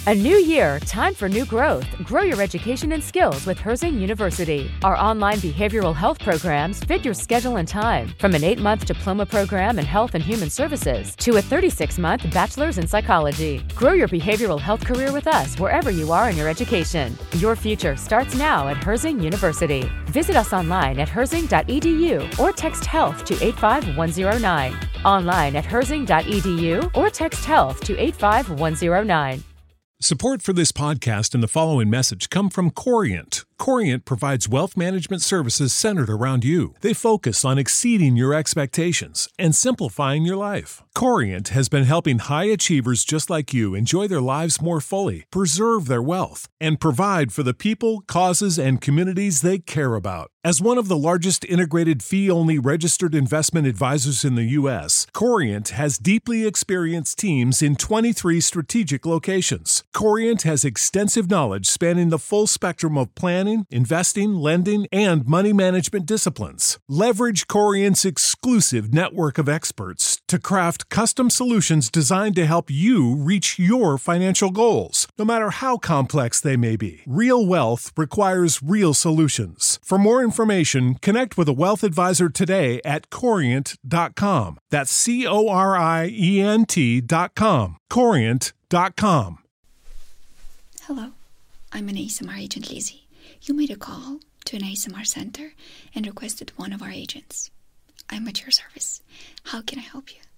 A new year, time for new growth. Grow your education and skills with Herzing University. Our online behavioral health programs fit your schedule and time, from an 8-month diploma program in health and human services to a 36-month bachelor's in psychology. Grow your behavioral health career with us wherever you are in your education. Your future starts now at Herzing University. Visit us online at herzing.edu or text health to 85109. Online at herzing.edu or text health to 85109. Support for this podcast and the following message come from Corient. Corient provides wealth management services centered around you. They focus on exceeding your expectations and simplifying your life. Corient has been helping high achievers just like you enjoy their lives more fully, preserve their wealth, and provide for the people, causes, and communities they care about. As one of the largest integrated fee-only registered investment advisors in the U.S., Corient has deeply experienced teams in 23 strategic locations. Corient has extensive knowledge spanning the full spectrum of planning, investing, lending, and money management disciplines. Leverage Corient's exclusive network of experts to craft custom solutions designed to help you reach your financial goals, no matter how complex they may be. Real wealth requires real solutions. For more information, connect with a wealth advisor today at Corient.com. That's Corient.com. Corient.com. Hello, I'm an ASMR agent, Lizzie. You made a call to an ASMR center and requested one of our agents. I'm at your service. How can I help you?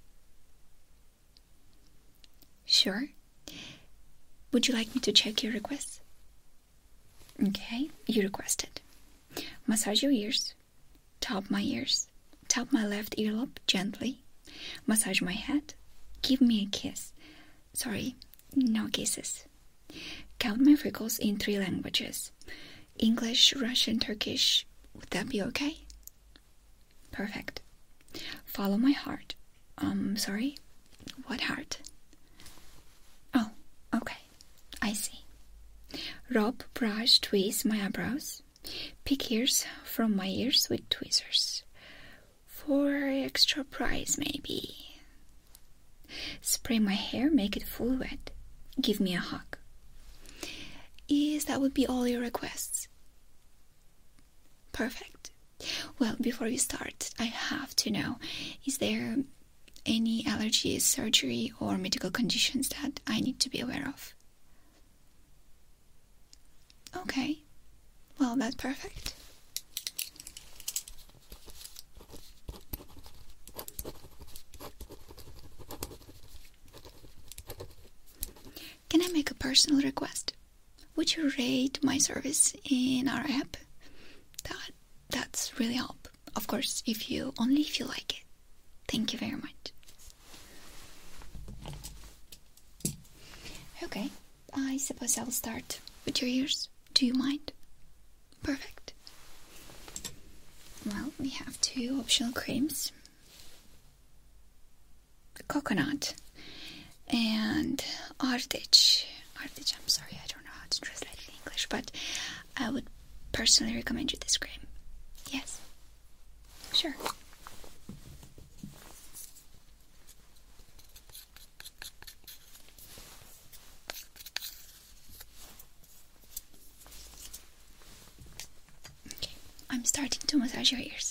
Sure. Would you like me to check your request? Okay, you requested. Massage your ears. Tap my ears. Tap my left earlobe gently. Massage my head. Give me a kiss. Sorry, no kisses. Count my freckles in 3 languages. English, Russian, Turkish. Would that be okay? Perfect. Follow my heart. Sorry? What heart? Oh, okay. I see. Rub, brush, twist my eyebrows. Pick ears from my ears with tweezers. For extra price, maybe. Spray my hair, make it full wet. Give me a hug. That would be all your requests? Perfect. Well, before we start, I have to know, is there any allergies, surgery, or medical conditions that I need to be aware of? Okay. Well, that's perfect. Can I make a personal request? Would you rate my service in our app? That's really help. Of course, only if you like it. Thank you very much. Okay, I suppose I'll start with your ears. Do you mind? Perfect. Well, we have 2 optional creams. Coconut and Ardich. Ardich, I'm sorry, I don't know how to translate it in English, but I would personally recommend you this cream. Yes. Sure. Okay, I'm starting to massage your ears.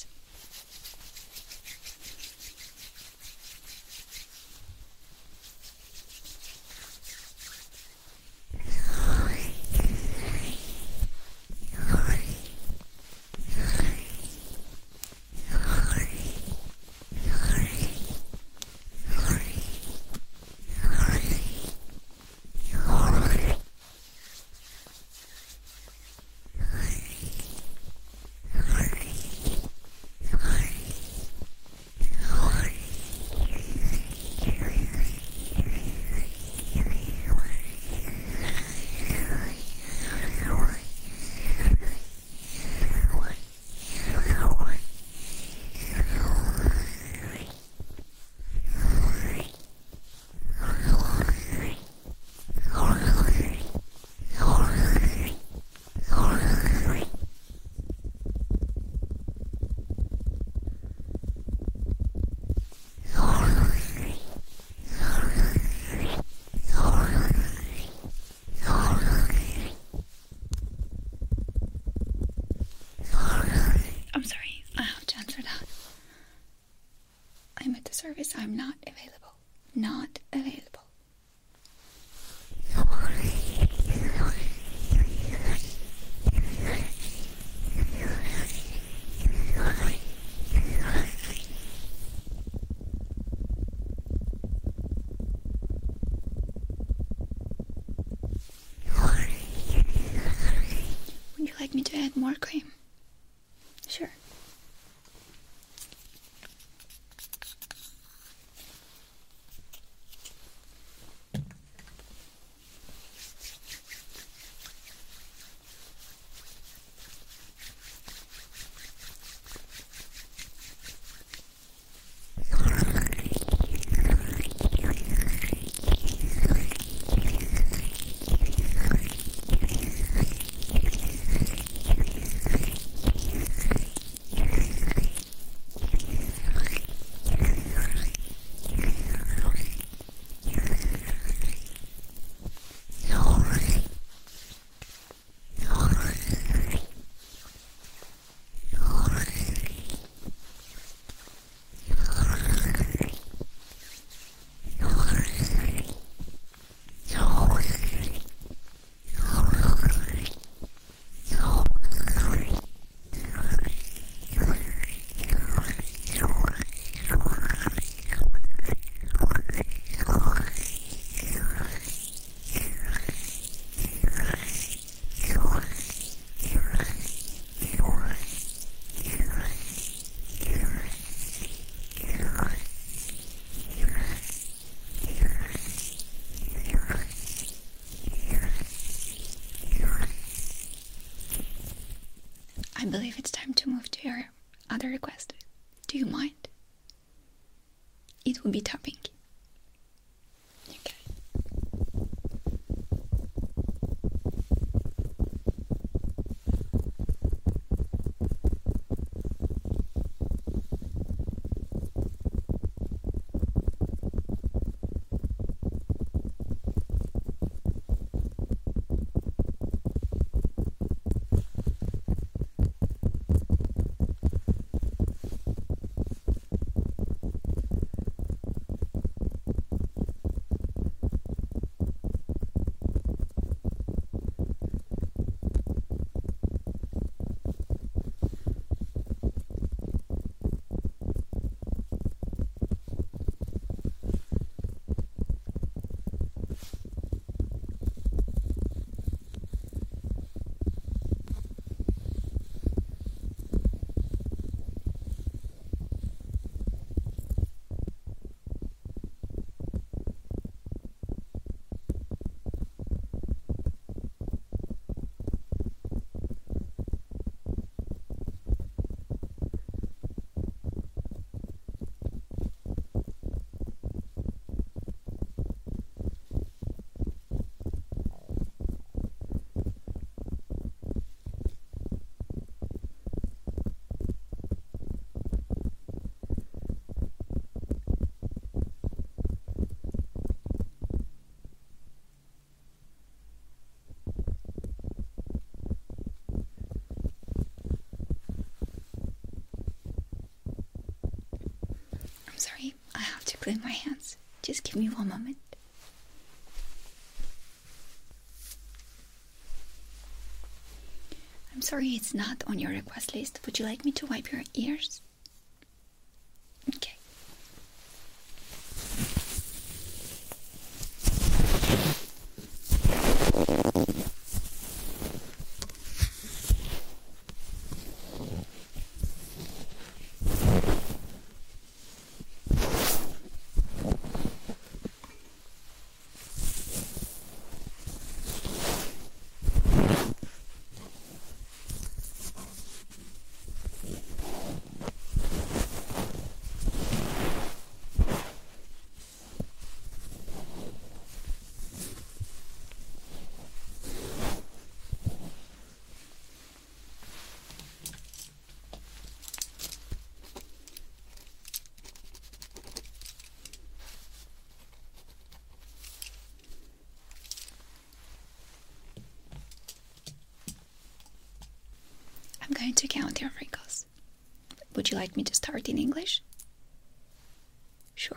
service, I'm not available. Not available. Would you like me to add more cream? Sure. I believe it's time to move to your other request. Do you mind? It will be tapping. Okay. I'm sorry, I have to clean my hands. Just give me one moment. I'm sorry it's not on your request list. Would you like me to wipe your ears? Okay. I'm going to count your wrinkles. Would you like me to start in English? Sure.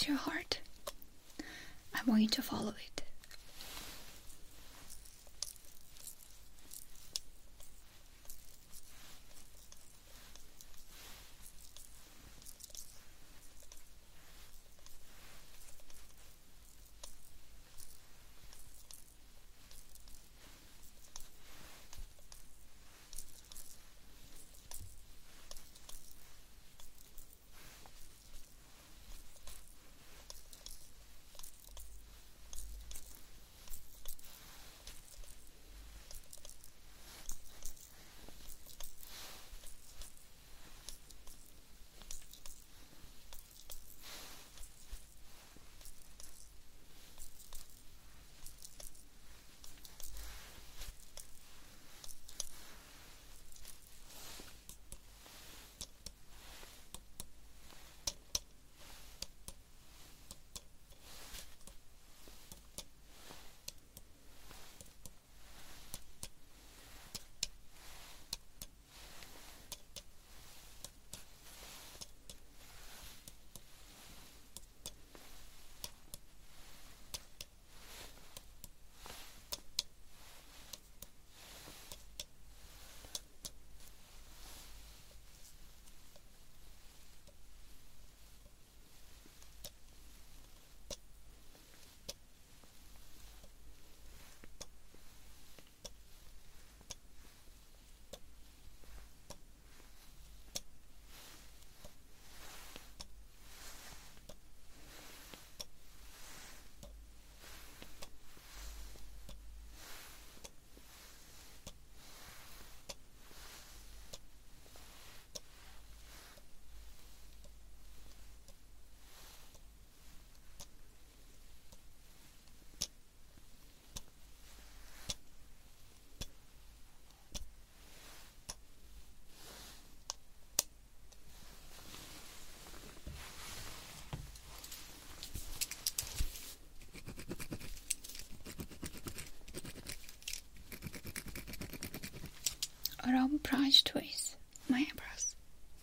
to your heart. I want you to follow it. Around brush twist my eyebrows.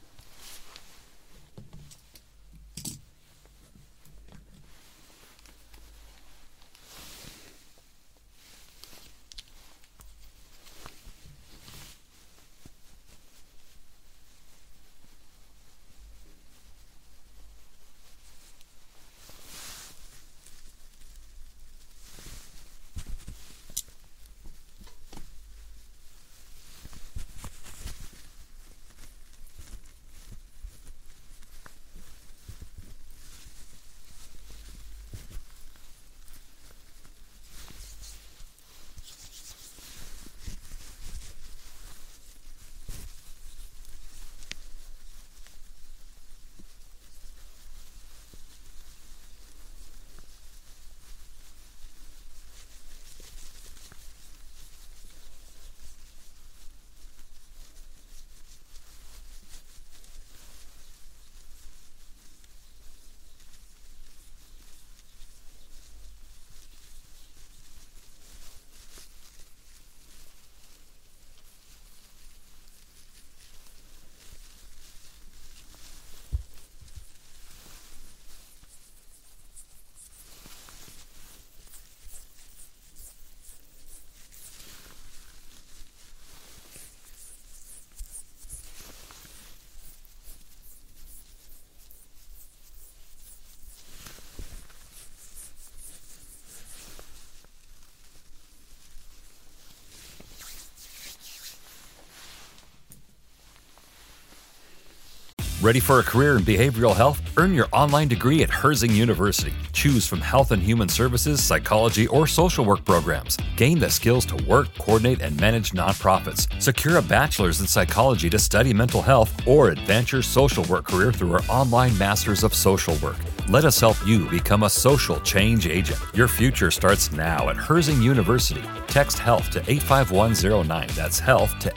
Ready for a career in behavioral health? Earn your online degree at Herzing University. Choose from health and human services, psychology, or social work programs. Gain the skills to work, coordinate, and manage nonprofits. Secure a bachelor's in psychology to study mental health, or advance your social work career through our online Masters of Social Work. Let us help you become a social change agent. Your future starts now at Herzing University. Text HEALTH to 85109. That's HEALTH to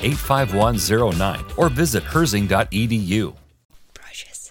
85109. Or visit herzing.edu. Brushes.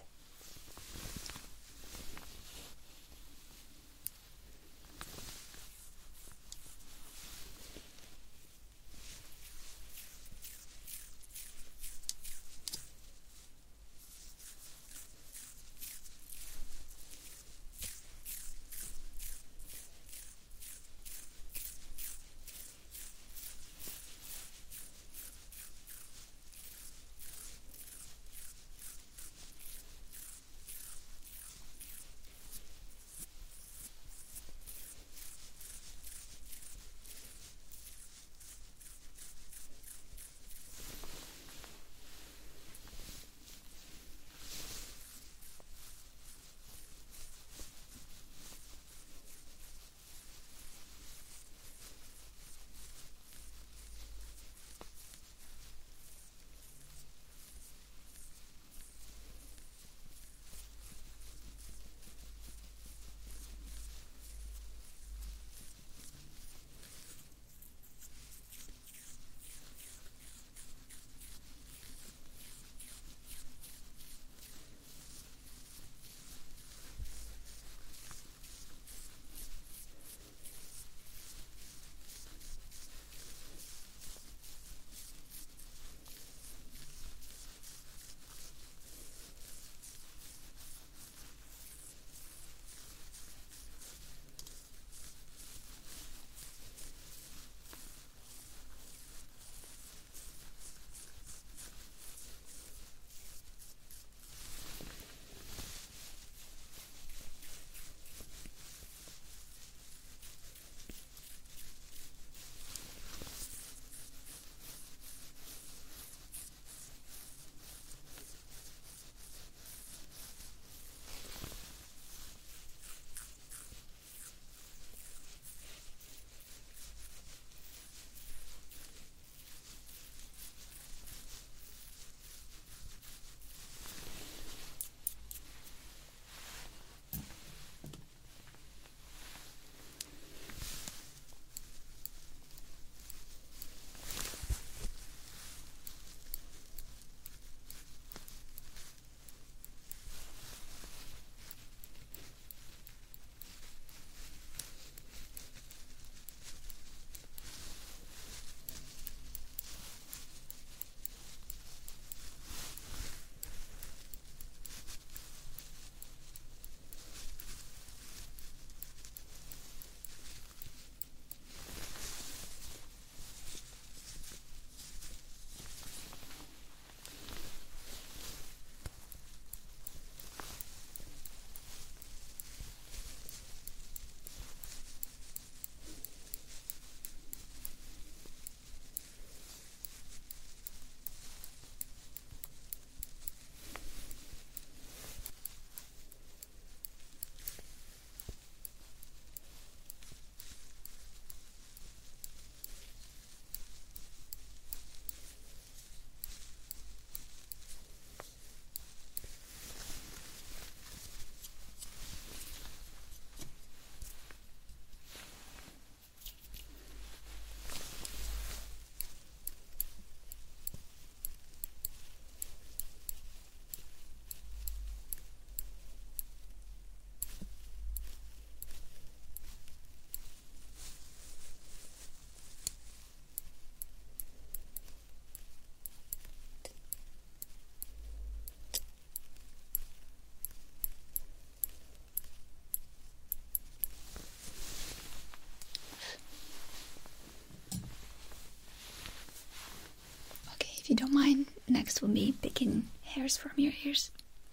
If you don't mind, next will be picking hairs from your ears.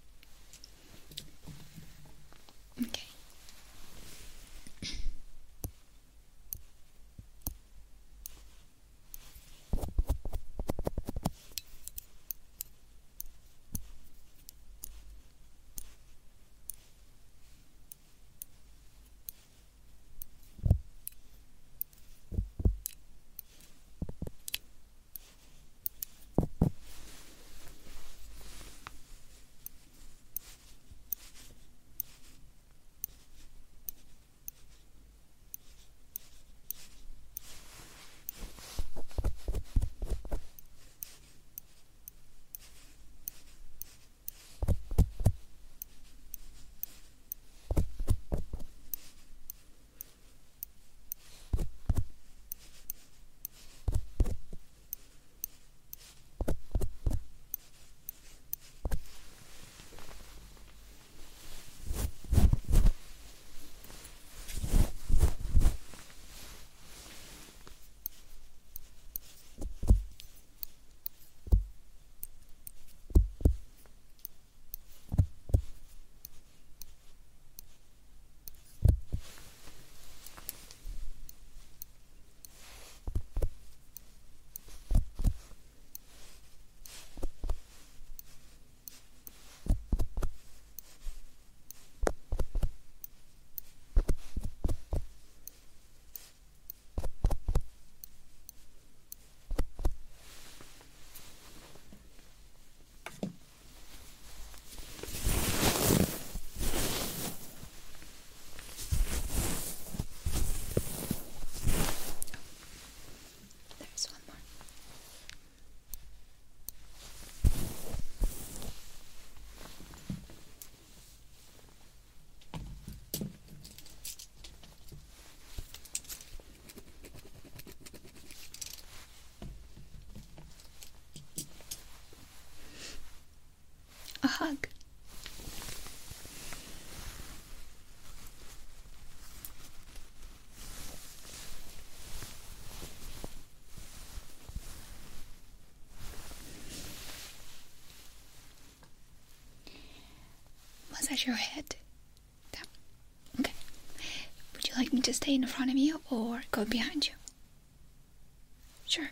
Okay. There's one more. A hug. Massage your head. Yeah. Okay. Would you like me to stay in front of you or go behind you? Sure.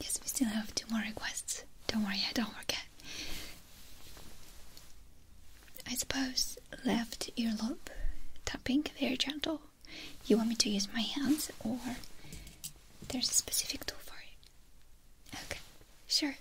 Yes, we still have 2 more requests. Don't worry, I don't forget. I suppose left earlobe tapping, very gentle. You want me to use my hands, or there's a specific tool for it? Okay, sure.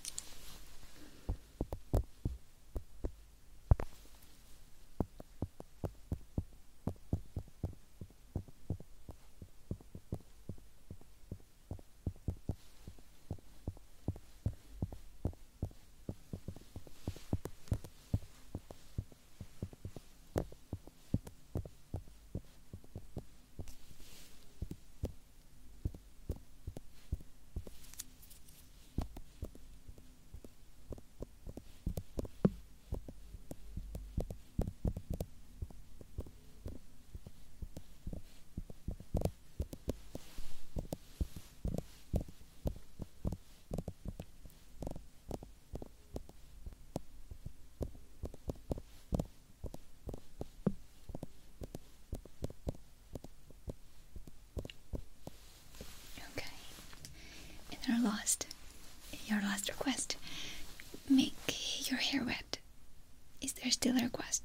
Your last request. Make your hair wet. Is there still a request?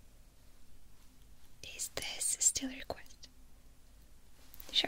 Is this still a request? Sure.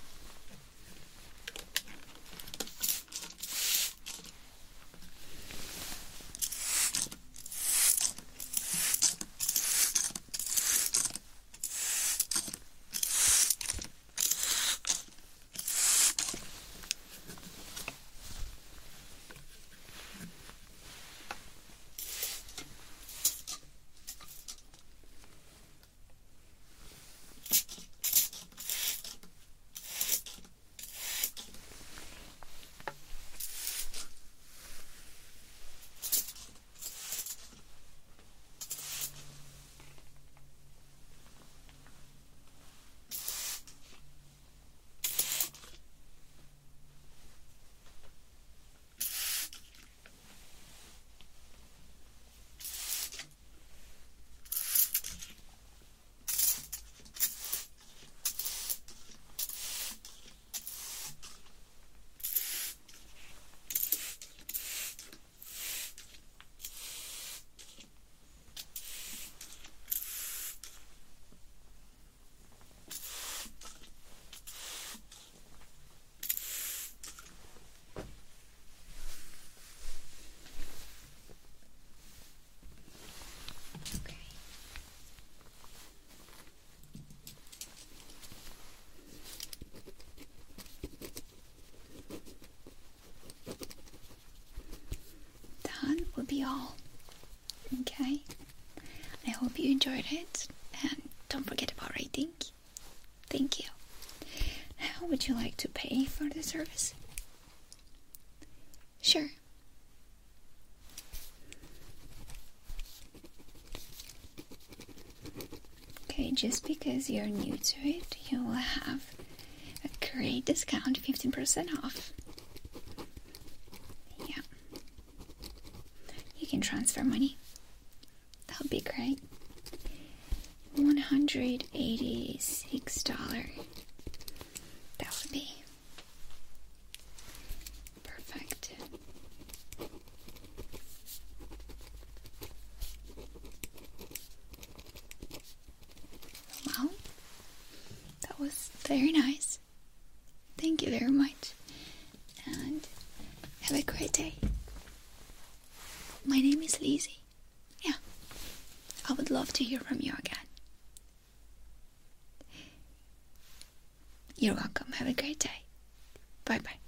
Be all. Okay, I hope you enjoyed it, and don't forget about rating. Thank you. How would you like to pay for the service? Sure. Okay, just because you're new to it, you will have a great discount, 15% off. You can transfer money. That would be great. $186. That would be perfect. Well, that was very nice. Thank you very much. And have a great day. My name is Lizzie. Yeah, I would love to hear from you again. You're welcome. Have a great day. Bye-bye.